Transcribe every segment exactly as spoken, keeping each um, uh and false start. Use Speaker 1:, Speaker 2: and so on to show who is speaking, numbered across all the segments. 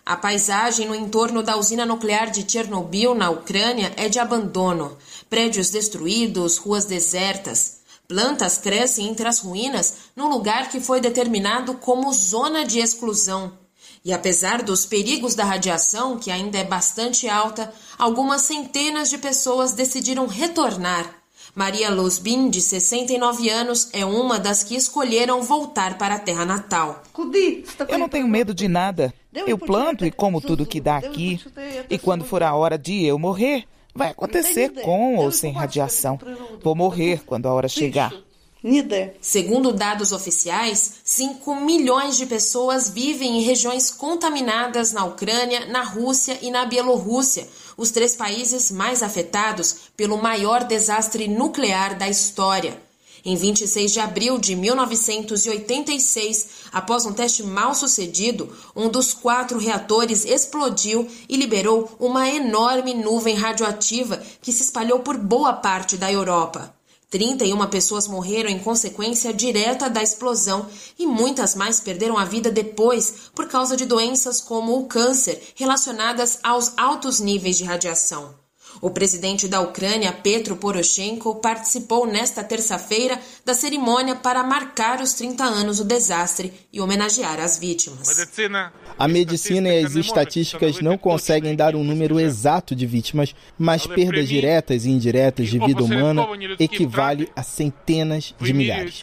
Speaker 1: A paisagem no entorno da usina nuclear de Chernobyl, na Ucrânia, é de abandono. Prédios destruídos, ruas desertas. Plantas crescem entre as ruínas num lugar que foi determinado como zona de exclusão. E apesar dos perigos da radiação, que ainda é bastante alta, algumas centenas de pessoas decidiram retornar. Maria Losbin, de sessenta e nove anos, é uma das que escolheram voltar para a terra natal.
Speaker 2: Eu não tenho medo de nada. Eu planto e como tudo que dá aqui. E quando for a hora de eu morrer, vai acontecer com ou sem radiação. Vou morrer quando a hora chegar.
Speaker 1: Segundo dados oficiais, cinco milhões de pessoas vivem em regiões contaminadas na Ucrânia, na Rússia e na Bielorrússia, os três países mais afetados pelo maior desastre nuclear da história. Em vinte e seis de abril de mil novecentos e oitenta e seis, após um teste mal sucedido, um dos quatro reatores explodiu e liberou uma enorme nuvem radioativa que se espalhou por boa parte da Europa. trinta e uma pessoas morreram em consequência direta da explosão e muitas mais perderam a vida depois por causa de doenças como o câncer relacionadas aos altos níveis de radiação. O presidente da Ucrânia, Petro Poroshenko, participou nesta terça-feira da cerimônia para marcar os trinta anos do desastre e homenagear as vítimas.
Speaker 3: A medicina e as estatísticas não conseguem dar um número exato de vítimas, mas perdas diretas e indiretas de vida humana equivale a centenas de milhares.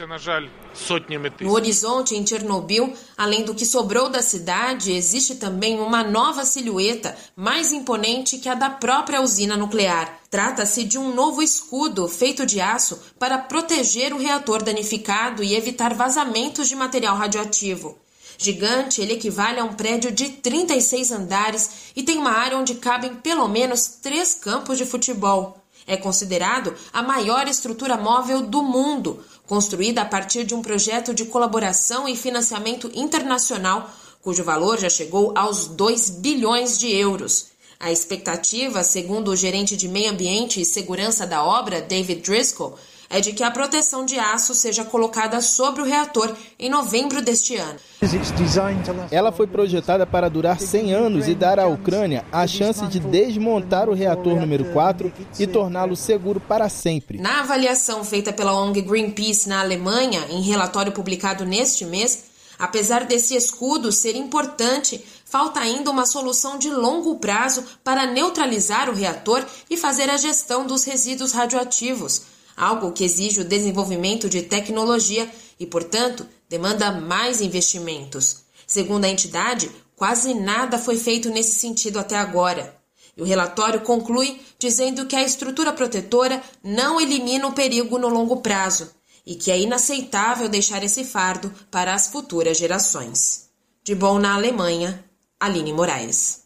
Speaker 1: No horizonte, em Chernobyl, além do que sobrou da cidade, existe também uma nova silhueta mais imponente que a da própria usina nuclear. Trata-se de um novo escudo feito de aço para proteger o reator danificado e evitar vazamentos de material radioativo. Gigante, ele equivale a um prédio de trinta e seis andares e tem uma área onde cabem pelo menos três campos de futebol. É considerado a maior estrutura móvel do mundo, construída a partir de um projeto de colaboração e financiamento internacional, cujo valor já chegou aos dois bilhões de euros. A expectativa, segundo o gerente de Meio Ambiente e Segurança da obra, David Driscoll, é de que a proteção de aço seja colocada sobre o reator em novembro deste ano.
Speaker 3: Ela foi projetada para durar cem anos e dar à Ucrânia a chance de desmontar o reator número quatro e torná-lo seguro para sempre.
Speaker 1: Na avaliação feita pela O N G Greenpeace na Alemanha, em relatório publicado neste mês, apesar desse escudo ser importante, falta ainda uma solução de longo prazo para neutralizar o reator e fazer a gestão dos resíduos radioativos, algo que exige o desenvolvimento de tecnologia e, portanto, demanda mais investimentos. Segundo a entidade, quase nada foi feito nesse sentido até agora. E o relatório conclui dizendo que a estrutura protetora não elimina o perigo no longo prazo e que é inaceitável deixar esse fardo para as futuras gerações. De Bonn, na Alemanha, Aline Moraes.